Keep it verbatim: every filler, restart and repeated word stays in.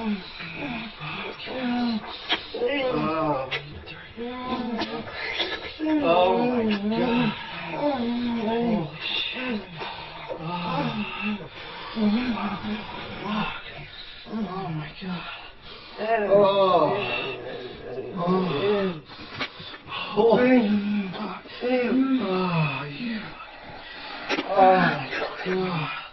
Oh my god. Holy shit. Oh, oh my god. Oh. Oh. Holy fuck. Oh, yeah. Oh my god.